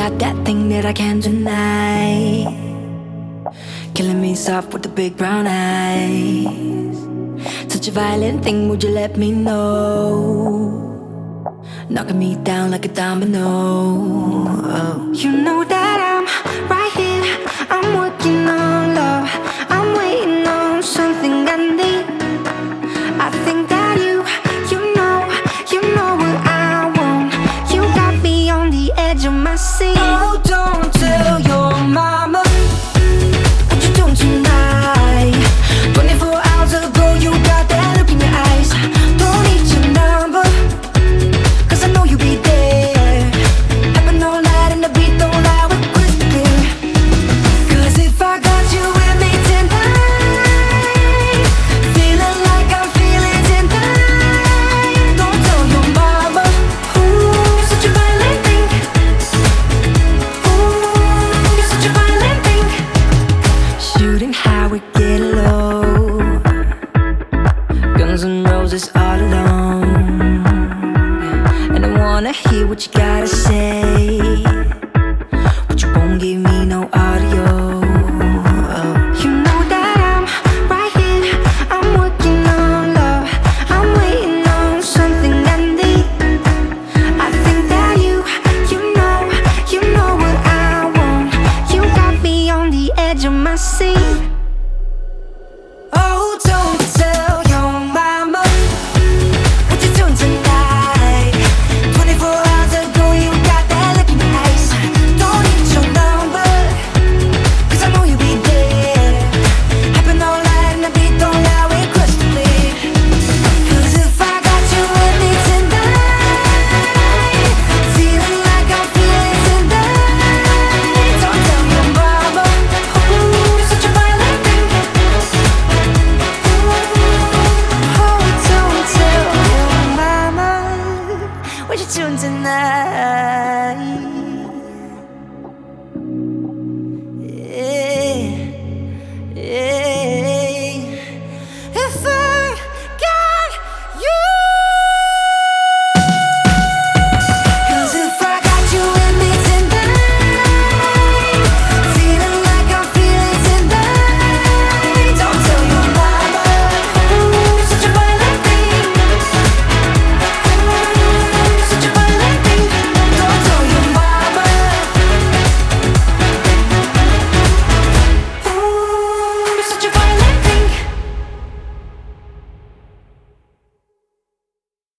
got that thing that I can't deny. Killing me soft with the big brown eyes. Such a violent thing, would you let me know? Knocking me down like a domino. Oh. You know that